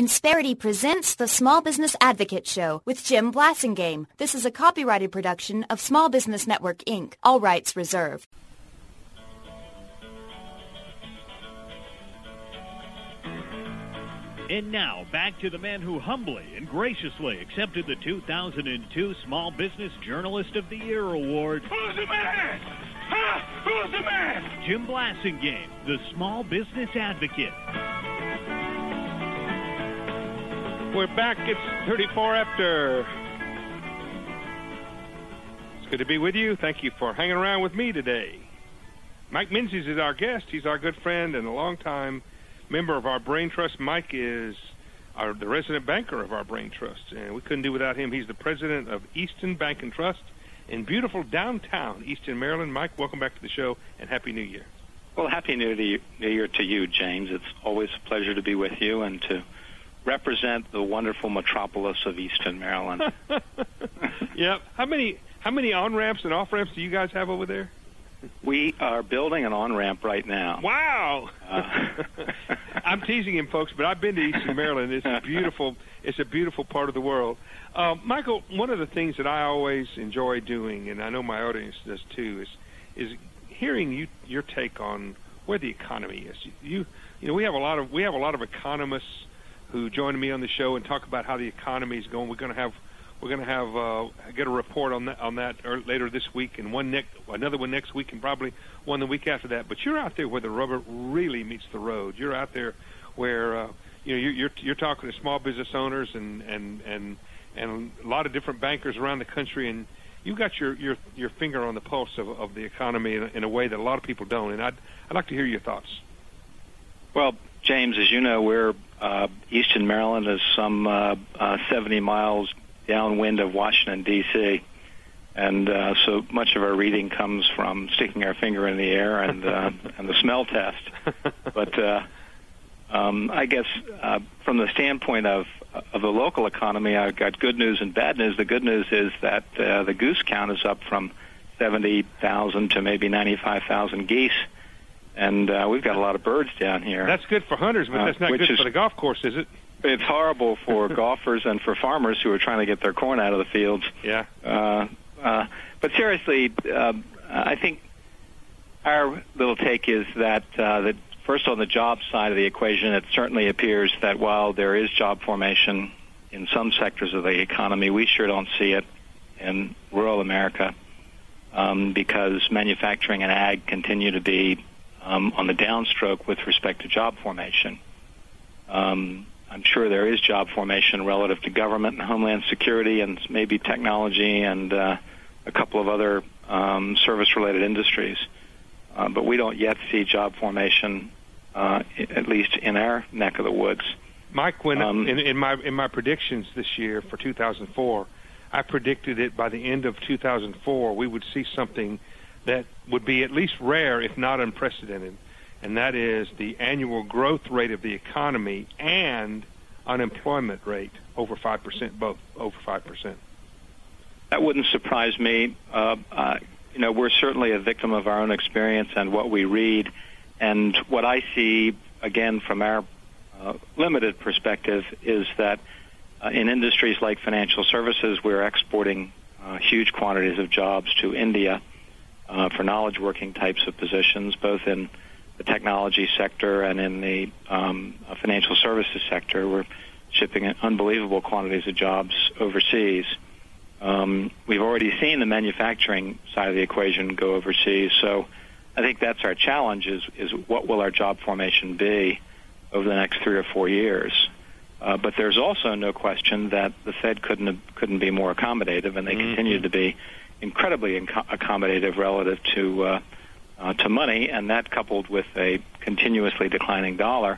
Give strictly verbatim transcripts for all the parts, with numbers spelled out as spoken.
Insperity presents the Small Business Advocate Show with Jim Blasingame. This is a copyrighted production of Small Business Network, Incorporated. All rights reserved. And now, back to the man who humbly and graciously accepted the two thousand two Small Business Journalist of the Year award. Who's the man? Huh? Who's the man? Jim Blasingame, the Small Business Advocate. We're back. It's thirty-four after. It's good to be with you. Thank you for hanging around with me today. Mike Menzies is our guest. He's our good friend and a longtime member of our Brain Trust. Mike is our, the resident banker of our Brain Trust, and we couldn't do without him. He's the president of Easton Bank and Trust in beautiful downtown Easton, Maryland. Mike, welcome back to the show, and Happy New Year. Well, Happy New Year to you, James. It's always a pleasure to be with you and to represent the wonderful metropolis of Easton, Maryland. Yep. How many how many on-ramps and off-ramps do you guys have over there? We are building an on-ramp right now. Wow. Uh, I'm teasing him, folks, but I've been to Easton, Maryland. It's a beautiful, it's a beautiful part of the world. Uh, Michael, one of the things that I always enjoy doing, and I know my audience does too, is is hearing you your take on where the economy is. You you know we have a lot of we have a lot of economists who join me on the show and talk about how the economy is going. We're going to have we're going to have uh, get a report on that on that later this week, and one next another one next week, and probably one the week after that. But you're out there where the rubber really meets the road. You're out there where uh, you know you're, you're you're talking to small business owners and and and and a lot of different bankers around the country, and you got your your your finger on the pulse of, of the economy in a, in a way that a lot of people don't. And I'd I'd like to hear your thoughts. Well, James, as you know, we're uh, Easton, Maryland is some uh, uh, seventy miles downwind of Washington, D C, and uh, so much of our reading comes from sticking our finger in the air and uh, and the smell test. But uh, um, I guess uh, from the standpoint of of the local economy, I've got good news and bad news. The good news is that uh, the goose count is up from seventy thousand to maybe ninety-five thousand geese. And uh, we've got a lot of birds down here. That's good for hunters, but that's not uh, good is, for the golf course, is it? It's horrible for golfers and for farmers who are trying to get their corn out of the fields. Yeah. Uh, uh, but seriously, uh, I think our little take is that, uh, that first on the job side of the equation, it certainly appears that while there is job formation in some sectors of the economy, we sure don't see it in rural America um, because manufacturing and ag continue to be Um, on the downstroke with respect to job formation. Um, I'm sure there is job formation relative to government and homeland security and maybe technology and uh, a couple of other um, service-related industries. Uh, but we don't yet see job formation, uh, at least in our neck of the woods. Mike, when um, in, in my in my predictions this year for two thousand four, I predicted it by the end of two thousand four we would see something that would be at least rare, if not unprecedented, and that is the annual growth rate of the economy and unemployment rate over five percent, both over five percent. That wouldn't surprise me. Uh, uh, you know, we're certainly a victim of our own experience and what we read, and what I see, again, from our uh, limited perspective, is that uh, in industries like financial services, we're exporting uh, huge quantities of jobs to India, Uh, for knowledge working types of positions, both in the technology sector and in the um, financial services sector. We're shipping unbelievable quantities of jobs overseas. Um, we've already seen the manufacturing side of the equation go overseas, so I think that's our challenge is, is what will our job formation be over the next three or four years. Uh, but there's also no question that the Fed couldn't couldn't be more accommodative, and they mm-hmm. continue to be incredibly inco- accommodative relative to uh, uh, to money, and that coupled with a continuously declining dollar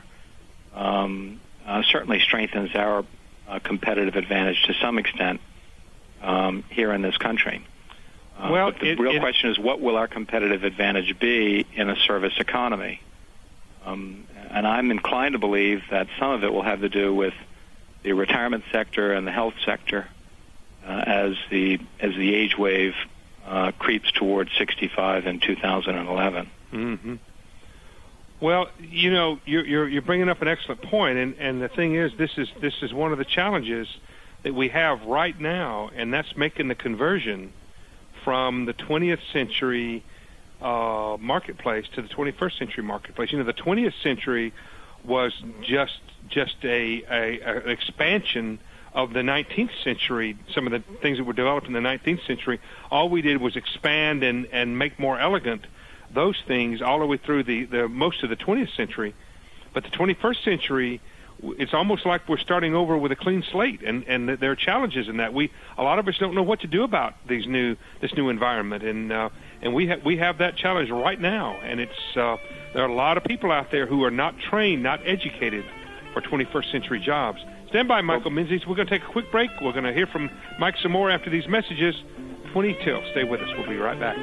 um, uh, certainly strengthens our uh, competitive advantage to some extent um, here in this country. Uh, well, but the it, real it, question is, what will our competitive advantage be in a service economy? Um, and I'm inclined to believe that some of it will have to do with the retirement sector and the health sector uh, as the as the age wave uh, creeps towards sixty-five in two thousand eleven. Mm-hmm. Well, you know, you're, you're, you're bringing up an excellent point, and, and the thing is, this is this is one of the challenges that we have right now, and that's making the conversion from the twentieth century uh, marketplace to the twenty-first century marketplace. You know, the twentieth century was just just a, a, a an expansion of the nineteenth century. Some of the things that were developed in the nineteenth century, all we did was expand and, and make more elegant those things all the way through the, the most of the twentieth century. But the twenty-first century, it's almost like we're starting over with a clean slate, and, and there are challenges in that. We a lot of us don't know what to do about these new this new environment, and uh, and we ha- we have that challenge right now. And it's uh, there are a lot of people out there who are not trained, not educated for twenty-first century jobs. Stand by, Michael Menzies. We're going to take a quick break. We're going to hear from Mike some more after these messages. twenty till. Stay with us. We'll be right back.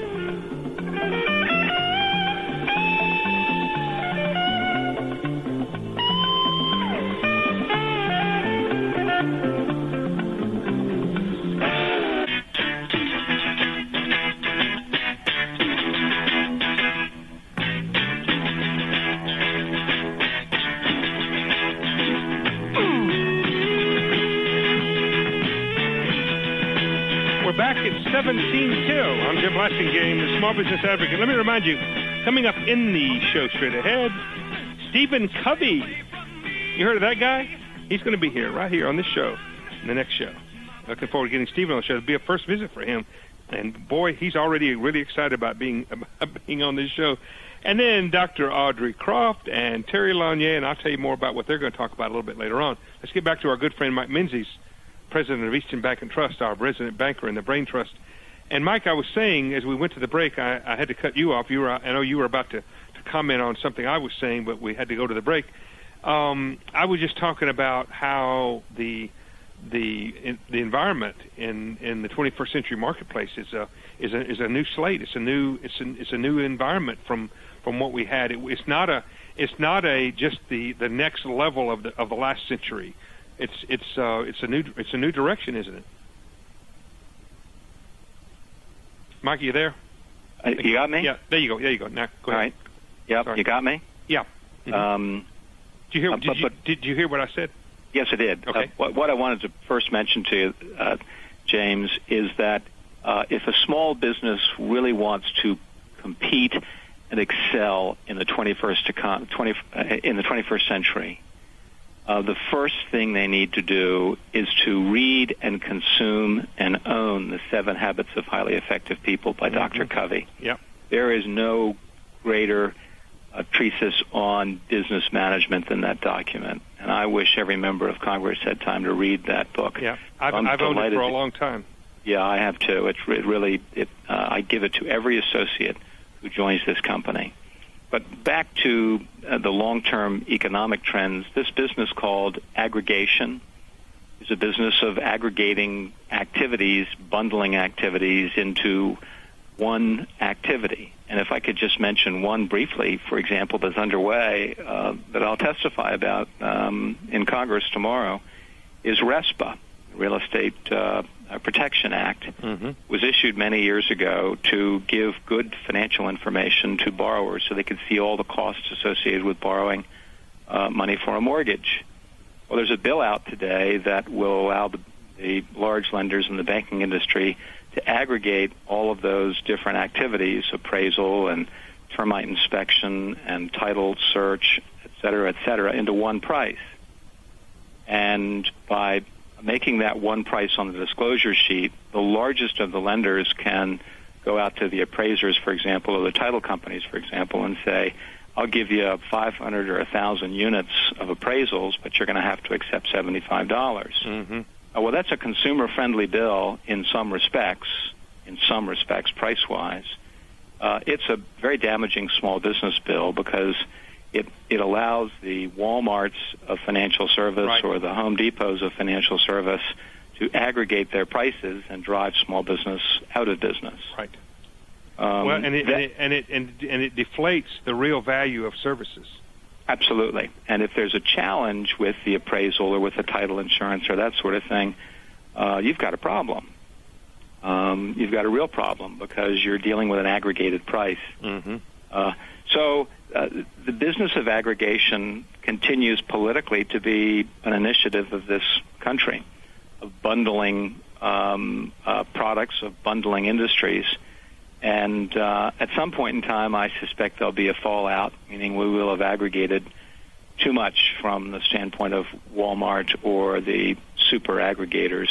seventeen till. I'm Jim Blasingame, the Small Business Advocate. Let me remind you, coming up in the show straight ahead, Stephen Covey. You heard of that guy? He's going to be here, right here on this show, in the next show. Looking forward to getting Stephen on the show. It'll be a first visit for him. And, boy, he's already really excited about being about being on this show. And then Doctor Audrey Croft and Terry Lanier, and I'll tell you more about what they're going to talk about a little bit later on. Let's get back to our good friend Mike Menzies, president of Eastern Bank and Trust, our resident banker in the Brain Trust. And, Mike, I was saying, as we went to the break, I, I had to cut you off. You were, I know you were about to, to comment on something I was saying, but we had to go to the break. Um, I was just talking about how the the in, the environment in, in the twenty-first century marketplace is a is a is a new slate. It's a new it's a, it's a new environment from, from what we had. It, it's not a it's not a just the, the next level of the of the last century. It's it's uh, it's a new it's a new direction, isn't it? Mike, you there? Uh, you got me? Yeah, there you go. There you go. Now, go All ahead. right. Yep, Sorry. you got me? Yeah. Mm-hmm. Um, did you hear? uh, Did, but, you, but, did you hear what I said? Yes, I did. Okay. Uh, what, what I wanted to first mention to you, uh, James, is that uh, if a small business really wants to compete and excel in the twenty-first econ- twenty, uh, in the twenty-first century, Uh, the first thing they need to do is to read and consume and own The Seven Habits of Highly Effective People by mm-hmm. Doctor Covey. Yep. There is no greater uh, treatise on business management than that document. And I wish every member of Congress had time to read that book. Yeah, I've, I've owned it for a long time. Yeah, I have too. It's it really, it, uh, I give it to every associate who joins this company. But back to uh, the long-term economic trends, this business called aggregation is a business of aggregating activities, bundling activities into one activity. And if I could just mention one briefly, for example, that's underway uh, that I'll testify about um, in Congress tomorrow, is RESPA, Real Estate uh, Protection Act, mm-hmm. was issued many years ago to give good financial information to borrowers so they could see all the costs associated with borrowing uh, money for a mortgage. Well, there's a bill out today that will allow the, the large lenders in the banking industry to aggregate all of those different activities, appraisal and termite inspection and title search, et cetera, et cetera, into one price. And by making that one price on the disclosure sheet, the largest of the lenders can go out to the appraisers, for example, or the title companies, for example, and say, I'll give you five hundred or one thousand units of appraisals, but you're going to have to accept seventy-five dollars. Mm-hmm. Uh, well, that's a consumer-friendly bill in some respects, in some respects price-wise. Uh, it's a very damaging small business bill because It, it allows the Walmarts of financial service right. or the Home Depots of financial service to aggregate their prices and drive small business out of business. Right. Um, well, and it, that, and, it, and, it, and, and it deflates the real value of services. Absolutely. And if there's a challenge with the appraisal or with the title insurance or that sort of thing, uh, you've got a problem. Um, you've got a real problem because you're dealing with an aggregated price. Mm-hmm. Uh, so uh, the business of aggregation continues politically to be an initiative of this country, of bundling um, uh, products, of bundling industries. And uh, at some point in time, I suspect there'll be a fallout, meaning we will have aggregated too much from the standpoint of Walmart or the super aggregators.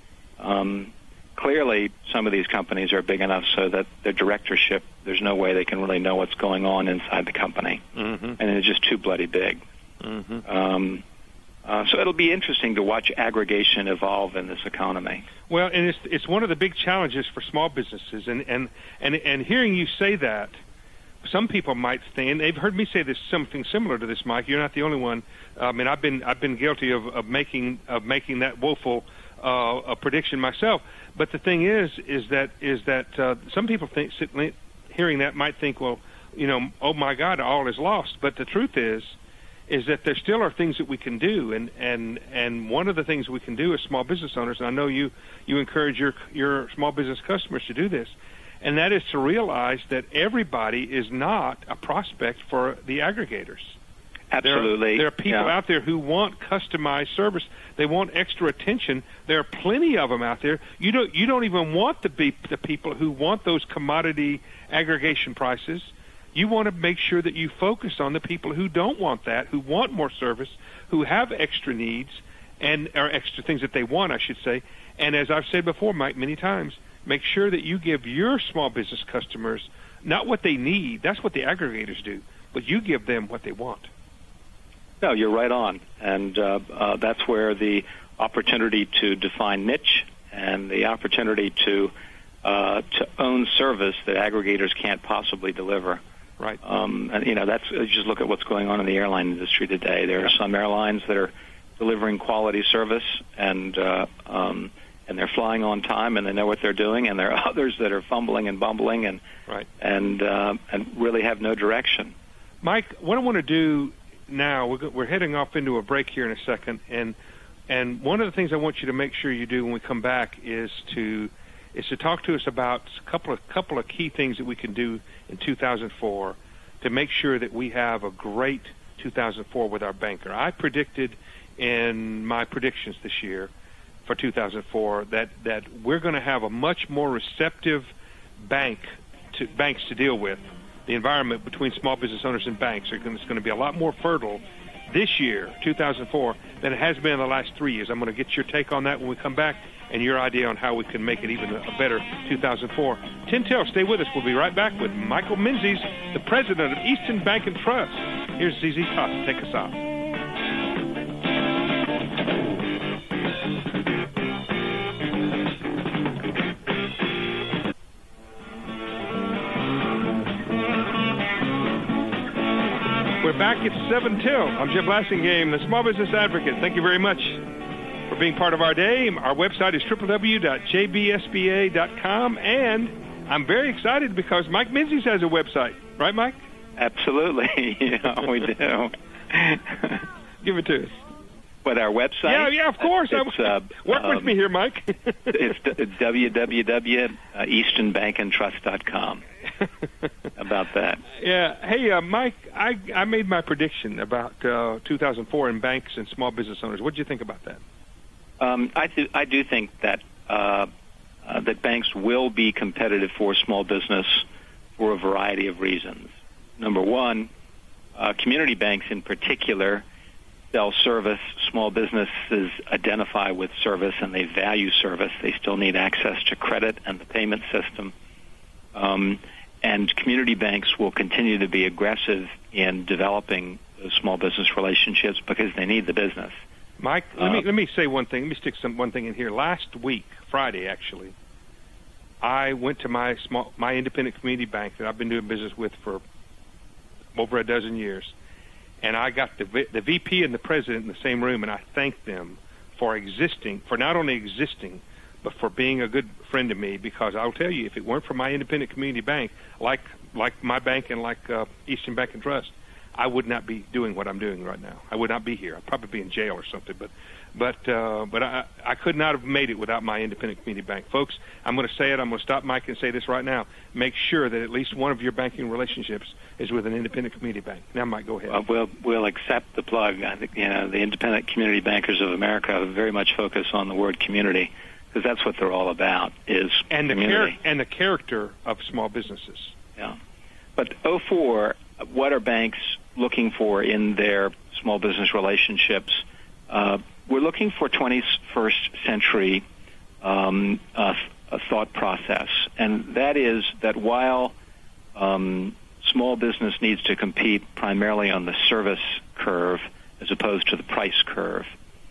Um, clearly, some of these companies are big enough so that their directorship, there's no way they can really know what's going on inside the company. Mm-hmm. And it's just too bloody big. Mm-hmm. Um, uh, so it'll be interesting to watch aggregation evolve in this economy. Well, and it's it's one of the big challenges for small businesses. And, and, and, and hearing you say that, some people might think, and they've heard me say this something similar to this, Mike. You're not the only one. I mean, I've been I've been guilty of, of making of making that woeful uh, a prediction myself. But the thing is, is that is that uh, some people think, hearing that, might think, well, you know, oh my God, all is lost. But the truth is, is that there still are things that we can do, and and and one of the things we can do as small business owners, and I know you you encourage your your small business customers to do this. And that is to realize that everybody is not a prospect for the aggregators. Absolutely. There are, there are people yeah. out there who want customized service. They want extra attention. There are plenty of them out there. You don't you don't even want the be the people who want those commodity aggregation prices. You want to make sure that you focus on the people who don't want that, who want more service, who have extra needs and or extra things that they want, I should say. And as I've said before, Mike, many times, make sure that you give your small business customers not what they need. That's what the aggregators do. But you give them what they want. No, you're right on. And uh, uh, that's where the opportunity to define niche and the opportunity to uh, to own service that aggregators can't possibly deliver. Right. Um, and, you know, that's just look at what's going on in the airline industry today. There are yeah. some airlines that are delivering quality service and uh, um and they're flying on time, and they know what they're doing, and there are others that are fumbling and bumbling and right. and uh, and really have no direction. Mike, what I want to do now, we're, we're heading off into a break here in a second, and and one of the things I want you to make sure you do when we come back is to is to talk to us about a couple of couple of key things that we can do in two thousand four to make sure that we have a great two thousand four with our banker. I predicted in my predictions this year for two thousand four that, that we're going to have a much more receptive bank to banks to deal with. The environment between small business owners and banks are going, it's going to be a lot more fertile this year, two thousand four, than it has been in the last three years. I'm going to get your take on that when we come back and your idea on how we can make it even a better two thousand four. Tin Tail, stay with us. We'll be right back with Michael Menzies, the president of Easton Bank and Trust. Here's Z Z Top to take us out. We're back at seven till. I'm Jim Blasingame, the Small Business Advocate. Thank you very much for being part of our day. Our website is w w w dot j b s b a dot com, and I'm very excited because Mike Menzies has a website. Right, Mike? Absolutely. Yeah, we do. Give it to us. What, our website? Yeah, yeah, of course. It's, uh, Work um, with me here, Mike. It's w w w dot easton bank and trust dot com. About that. Yeah. Hey, uh, Mike, I, I made my prediction about uh, two thousand four in banks and small business owners. What did you think about that? Um, I, th- I do think that uh, uh, that banks will be competitive for small business for a variety of reasons. Number one, uh, community banks in particular sell service. Small businesses identify with service and they value service. They still need access to credit and the payment system. Um, and community banks will continue to be aggressive in developing those small business relationships because they need the business. Mike, let uh, me let me say one thing. Let me stick some one thing in here. Last week, Friday actually, I went to my small my independent community bank that I've been doing business with for over a dozen years. And I got the the V P and the president in the same room, and I thanked them for existing, for not only existing, but for being a good friend to me. Because I'll tell you, if it weren't for my independent community bank, like like my bank and like uh, Eastern Bank and Trust, I would not be doing what I'm doing right now. I would not be here. I'd probably be in jail or something. But but uh, but I, I could not have made it without my independent community bank. Folks, I'm going to say it. I'm going to stop Mike and say this right now. Make sure that at least one of your banking relationships is with an independent community bank. Now, Mike, go ahead. Uh, we'll, we'll accept the plug. I think, you know, the Independent Community Bankers of America very much focus on the word community, because that's what they're all about, is and the community. Char- and the character of small businesses. Yeah. But oh four, what are banks looking for in their small business relationships? Uh, we're looking for twenty-first century um, uh, a thought process, and that is that while um, small business needs to compete primarily on the service curve as opposed to the price curve,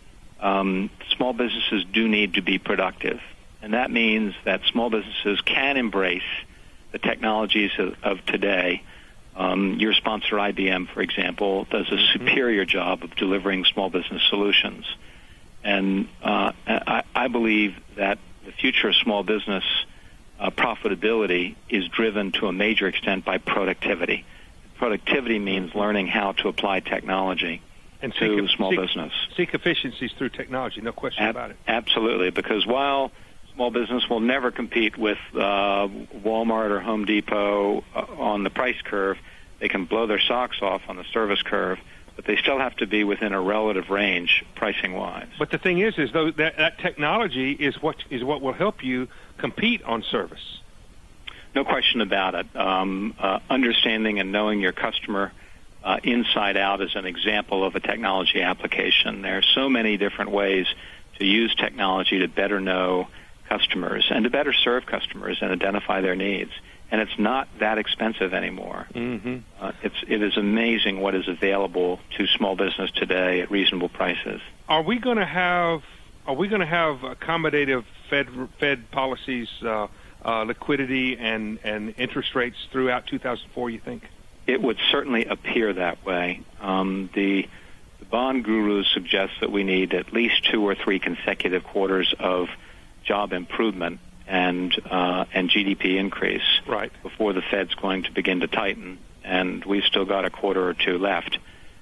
um, small businesses do need to be productive, and that means that small businesses can embrace the technologies of, of today. Um, your sponsor, I B M, for example, does a mm-hmm. superior job of delivering small business solutions. And uh, I, I believe that the future of small business uh, profitability is driven to a major extent by productivity. Productivity means learning how to apply technology and to seek, small seek, business. Seek efficiencies through technology, no question Ab- about it. Absolutely, because while small business will never compete with uh, Walmart or Home Depot uh, on the price curve, they can blow their socks off on the service curve, but they still have to be within a relative range pricing-wise. But the thing is, is though that, that technology is what is what will help you compete on service. No question about it. Um, uh, understanding and knowing your customer uh, inside out is an example of a technology application. There are so many different ways to use technology to better know customers and to better serve customers and identify their needs. And it's not that expensive anymore. Mm-hmm. Uh, it's it is amazing what is available to small business today at reasonable prices. Are we going to have Are we going to have accommodative Fed Fed policies, uh, uh, liquidity and and interest rates throughout two thousand four? You think? It would certainly appear that way. Um, the the bond gurus suggest that we need at least two or three consecutive quarters of job improvement and uh, and G D P increase right. before the Fed's going to begin to tighten, and we've still got a quarter or two left.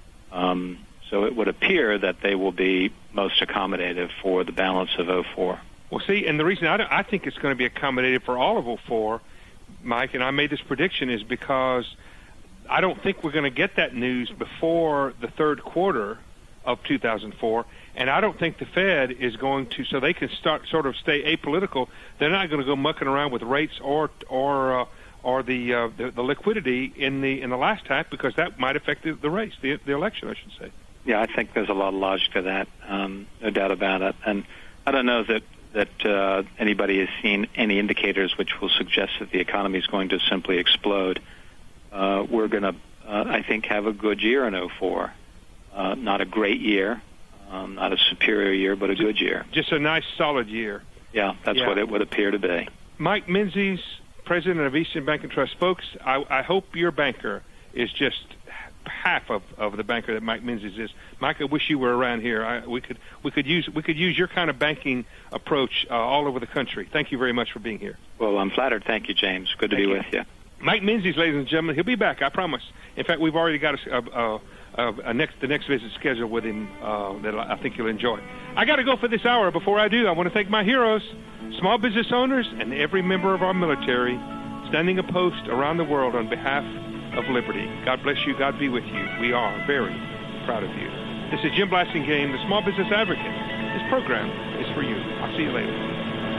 Um, so it would appear that they will be most accommodative for the balance of oh four. Well, see, and the reason I, don't, I think it's going to be accommodative for all of oh four, Mike, and I made this prediction, is because I don't think we're going to get that news before the third quarter of two thousand four, and I don't think the Fed is going to, so they can start sort of stay apolitical. They're not going to go mucking around with rates or or uh, or the, uh, the the liquidity in the in the last half, because that might affect the, the race, the the election, I should say. Yeah, I think there's a lot of logic to that, um, no doubt about it. And I don't know that that uh, anybody has seen any indicators which will suggest that the economy is going to simply explode. Uh, we're going to, uh, I think, have a good year in oh four. Uh, not a great year, um, not a superior year, but a just, good year. Just a nice, solid year. Yeah, that's yeah. what it would appear to be. Mike Menzies, president of Eastern Bank and Trust. Folks, I, I hope your banker is just half of, of the banker that Mike Menzies is. Mike, I wish you were around here. I, we could we could use we could use your kind of banking approach uh, all over the country. Thank you very much for being here. Well, I'm flattered. Thank you, James. Good to Thank be you. with you. Mike Menzies, ladies and gentlemen, he'll be back. I promise. In fact, we've already got a, a, a, a next the next visit scheduled with him uh, that I think you'll enjoy. I got to go for this hour. Before I do, I want to thank my heroes, small business owners, and every member of our military standing a post around the world on behalf of liberty. God bless you. God be with you. We are very proud of you. This is Jim Blasingame, the Small Business Advocate. This program is for you. I'll see you later.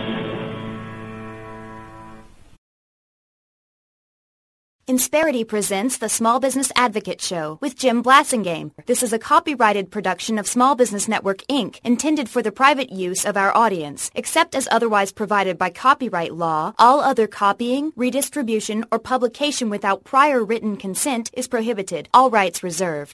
Insperity presents the Small Business Advocate Show with Jim Blasingame. This is a copyrighted production of Small Business Network, Incorporated, intended for the private use of our audience. Except as otherwise provided by copyright law, all other copying, redistribution, or publication without prior written consent is prohibited. All rights reserved.